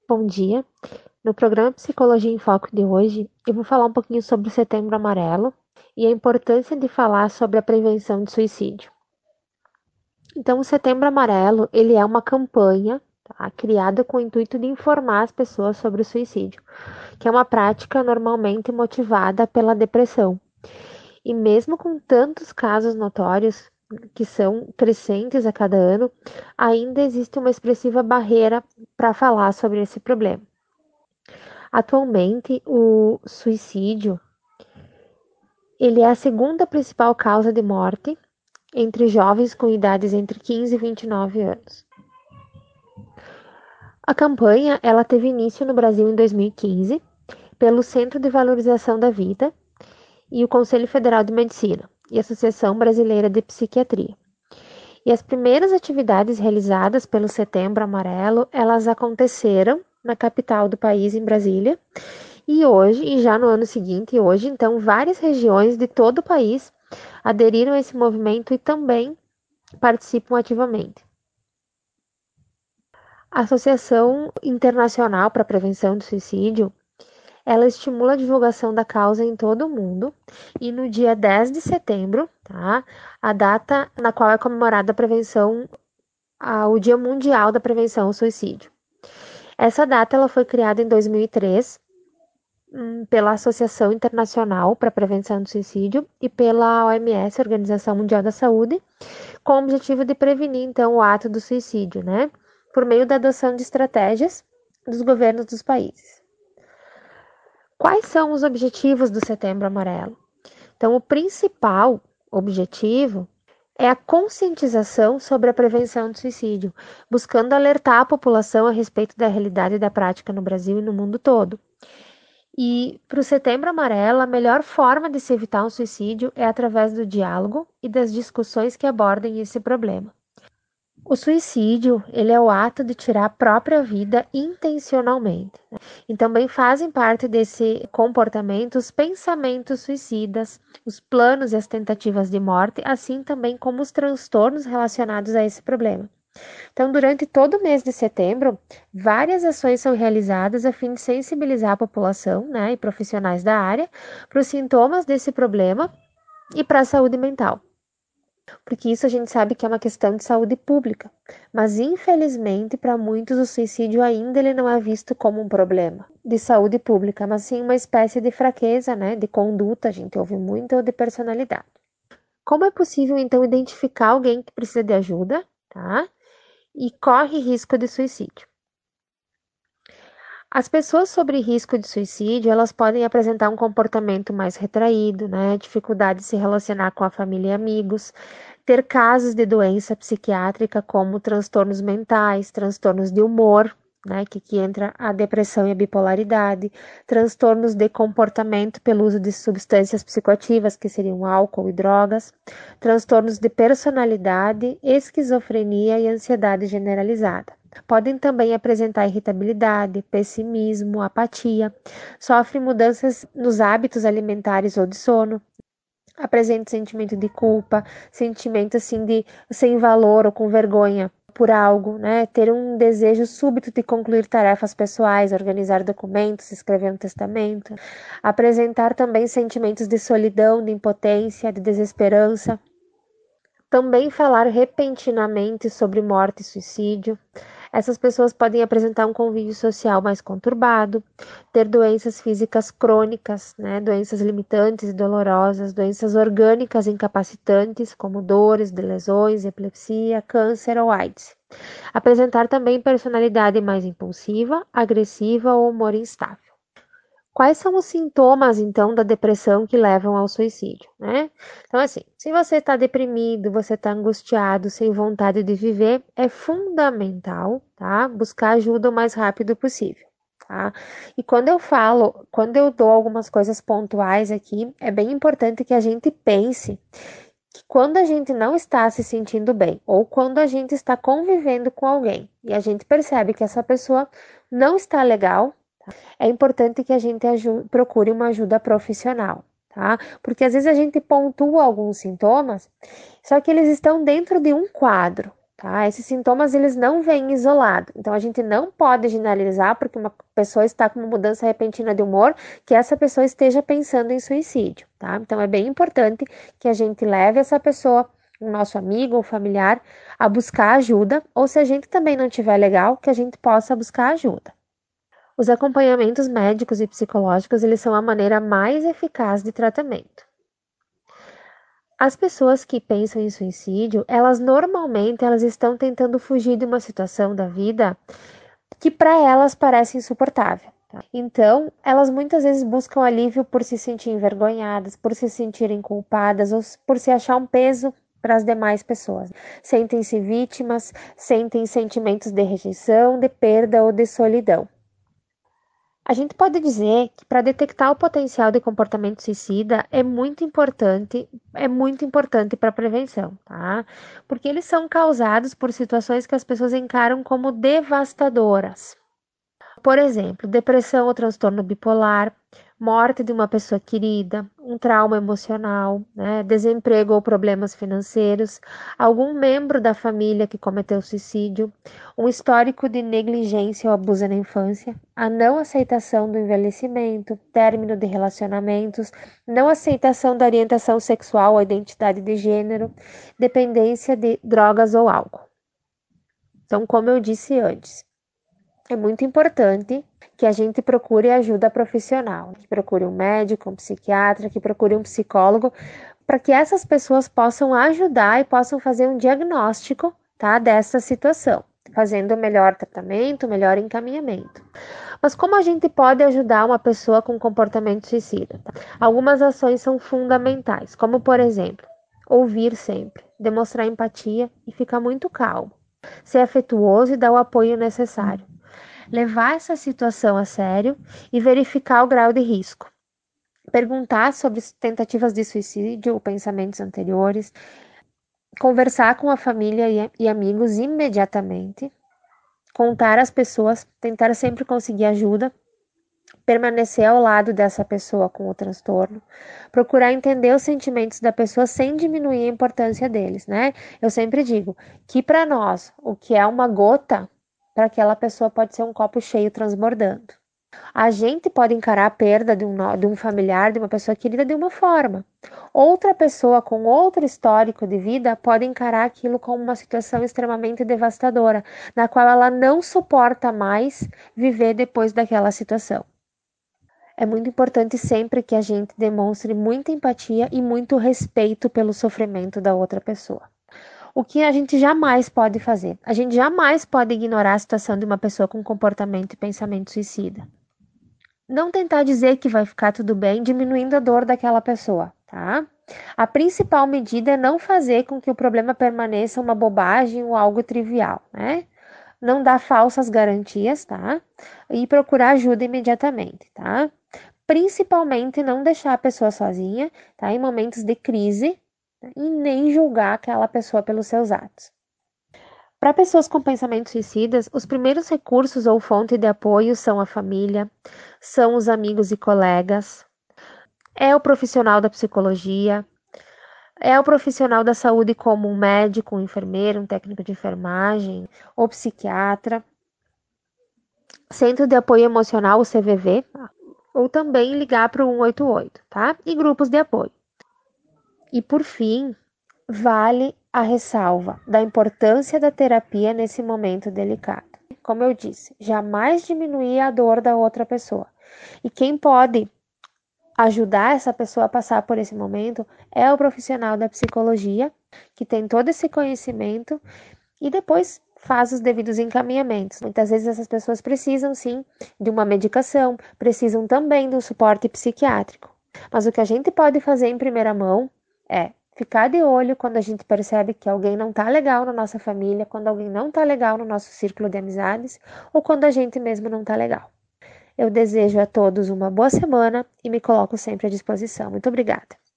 Bom dia. No programa Psicologia em Foco de hoje, eu vou falar um pouquinho sobre o Setembro Amarelo e a importância de falar sobre a prevenção de suicídio. Então, o Setembro Amarelo, ele é uma campanha, tá, criada com o intuito de informar as pessoas sobre o suicídio, que é uma prática normalmente motivada pela depressão. E mesmo com tantos casos notórios, que são crescentes a cada ano, ainda existe uma expressiva barreira para falar sobre esse problema. Atualmente, o suicídio ele é a segunda principal causa de morte entre jovens com idades entre 15 e 29 anos. A campanha ela teve início no Brasil em 2015 pelo Centro de Valorização da Vida e o Conselho Federal de Medicina e a Associação Brasileira de Psiquiatria. E as primeiras atividades realizadas pelo Setembro Amarelo, elas aconteceram na capital do país, em Brasília, e hoje, e já no ano seguinte, e hoje, então, várias regiões de todo o país aderiram a esse movimento e também participam ativamente. A Associação Internacional para a Prevenção do Suicídio, ela estimula a divulgação da causa em todo o mundo e no dia 10 de setembro, tá, a data na qual é comemorada a prevenção, o Dia Mundial da Prevenção ao Suicídio. Essa data ela foi criada em 2003 pela Associação Internacional para a Prevenção do Suicídio e pela OMS, Organização Mundial da Saúde, com o objetivo de prevenir, então, o ato do suicídio, né? Por meio da adoção de estratégias dos governos dos países. Quais são os objetivos do Setembro Amarelo? Então, o principal objetivo é a conscientização sobre a prevenção do suicídio, buscando alertar a população a respeito da realidade da prática no Brasil e no mundo todo. E para o Setembro Amarelo, a melhor forma de se evitar um suicídio é através do diálogo e das discussões que abordem esse problema. O suicídio, ele é o ato de tirar a própria vida intencionalmente. E também fazem parte desse comportamento os pensamentos suicidas, os planos e as tentativas de morte, assim também como os transtornos relacionados a esse problema. Então, durante todo o mês de setembro, várias ações são realizadas a fim de sensibilizar a população, né, e profissionais da área para os sintomas desse problema e para a saúde mental. Porque isso a gente sabe que é uma questão de saúde pública, mas infelizmente para muitos o suicídio ainda ele não é visto como um problema de saúde pública, mas sim uma espécie de fraqueza, né, de conduta, a gente ouve muito, ou de personalidade. Como é possível então identificar alguém que precisa de ajuda, tá? E corre risco de suicídio. As pessoas sobre risco de suicídio, elas podem apresentar um comportamento mais retraído, né? Dificuldade de se relacionar com a família e amigos, ter casos de doença psiquiátrica como transtornos mentais, transtornos de humor, né? Que entra a depressão e a bipolaridade, transtornos de comportamento pelo uso de substâncias psicoativas, que seriam álcool e drogas, transtornos de personalidade, esquizofrenia e ansiedade generalizada. Podem também apresentar irritabilidade, pessimismo, apatia, sofrem mudanças nos hábitos alimentares ou de sono, apresentam sentimento de culpa, sentimento assim de sem valor ou com vergonha por algo, né? Ter um desejo súbito de concluir tarefas pessoais, organizar documentos, escrever um testamento, apresentar também sentimentos de solidão, de impotência, de desesperança. Também falar repentinamente sobre morte e suicídio. Essas pessoas podem apresentar um convívio social mais conturbado, ter doenças físicas crônicas, né, doenças limitantes e dolorosas, doenças orgânicas incapacitantes, como dores, lesões, epilepsia, câncer ou AIDS. Apresentar também personalidade mais impulsiva, agressiva ou humor instável. Quais são os sintomas, então, da depressão que levam ao suicídio, né? Então, assim, se você está deprimido, você está angustiado, sem vontade de viver, é fundamental, tá? Buscar ajuda o mais rápido possível, tá? E quando eu dou algumas coisas pontuais aqui, é bem importante que a gente pense que quando a gente não está se sentindo bem, ou quando a gente está convivendo com alguém, e a gente percebe que essa pessoa não está legal, é importante que a gente procure uma ajuda profissional, tá? Porque às vezes a gente pontua alguns sintomas, só que eles estão dentro de um quadro, tá? Esses sintomas, eles não vêm isolados. Então, a gente não pode generalizar porque uma pessoa está com uma mudança repentina de humor, que essa pessoa esteja pensando em suicídio, tá? Então, é bem importante que a gente leve essa pessoa, o nosso amigo ou familiar, a buscar ajuda, ou se a gente também não estiver legal, que a gente possa buscar ajuda. Os acompanhamentos médicos e psicológicos, eles são a maneira mais eficaz de tratamento. As pessoas que pensam em suicídio, elas estão tentando fugir de uma situação da vida que para elas parece insuportável. Tá? Então, elas muitas vezes buscam alívio por se sentir envergonhadas, por se sentirem culpadas ou por se achar um peso para as demais pessoas. Sentem-se vítimas, sentem sentimentos de rejeição, de perda ou de solidão. A gente pode dizer que para detectar o potencial de comportamento suicida é muito importante para a prevenção, tá? Porque eles são causados por situações que as pessoas encaram como devastadoras. Por exemplo, depressão ou transtorno bipolar, morte de uma pessoa querida, um trauma emocional, né, desemprego ou problemas financeiros, algum membro da família que cometeu suicídio, um histórico de negligência ou abuso na infância, a não aceitação do envelhecimento, término de relacionamentos, não aceitação da orientação sexual ou identidade de gênero, dependência de drogas ou álcool. Então, como eu disse antes, é muito importante que a gente procure ajuda profissional, que procure um médico, um psiquiatra, que procure um psicólogo, para que essas pessoas possam ajudar e possam fazer um diagnóstico, tá, dessa situação, fazendo o melhor tratamento, o melhor encaminhamento. Mas como a gente pode ajudar uma pessoa com comportamento suicida? Tá? Algumas ações são fundamentais, como por exemplo, ouvir sempre, demonstrar empatia e ficar muito calmo, ser afetuoso e dar o apoio necessário, levar essa situação a sério e verificar o grau de risco. Perguntar sobre tentativas de suicídio ou pensamentos anteriores, conversar com a família e amigos imediatamente, contar às pessoas, tentar sempre conseguir ajuda, permanecer ao lado dessa pessoa com o transtorno, procurar entender os sentimentos da pessoa sem diminuir a importância deles, né? Eu sempre digo que para nós, o que é uma gota, para aquela pessoa pode ser um copo cheio transbordando. A gente pode encarar a perda de um familiar, de uma pessoa querida, de uma forma. Outra pessoa com outro histórico de vida pode encarar aquilo como uma situação extremamente devastadora, na qual ela não suporta mais viver depois daquela situação. É muito importante sempre que a gente demonstre muita empatia e muito respeito pelo sofrimento da outra pessoa. O que a gente jamais pode fazer? A gente jamais pode ignorar a situação de uma pessoa com comportamento e pensamento suicida. Não tentar dizer que vai ficar tudo bem, diminuindo a dor daquela pessoa, tá? A principal medida é não fazer com que o problema permaneça uma bobagem ou algo trivial, né? Não dar falsas garantias, tá? E procurar ajuda imediatamente, tá? Principalmente não deixar a pessoa sozinha, tá? Em momentos de crise, né? E nem julgar aquela pessoa pelos seus atos. Para pessoas com pensamentos suicidas, os primeiros recursos ou fonte de apoio são a família, são os amigos e colegas, é o profissional da psicologia, é o profissional da saúde como um médico, um enfermeiro, um técnico de enfermagem ou psiquiatra, centro de apoio emocional, o CVV, ou também ligar para o 188, tá? E grupos de apoio. E por fim, vale a ressalva da importância da terapia nesse momento delicado. Como eu disse, jamais diminuir a dor da outra pessoa. E quem pode ajudar essa pessoa a passar por esse momento é o profissional da psicologia, que tem todo esse conhecimento e depois faz os devidos encaminhamentos. Muitas vezes essas pessoas precisam sim de uma medicação, precisam também do suporte psiquiátrico. Mas o que a gente pode fazer em primeira mão é ficar de olho quando a gente percebe que alguém não tá legal na nossa família, quando alguém não tá legal no nosso círculo de amizades ou quando a gente mesmo não tá legal. Eu desejo a todos uma boa semana e me coloco sempre à disposição. Muito obrigada.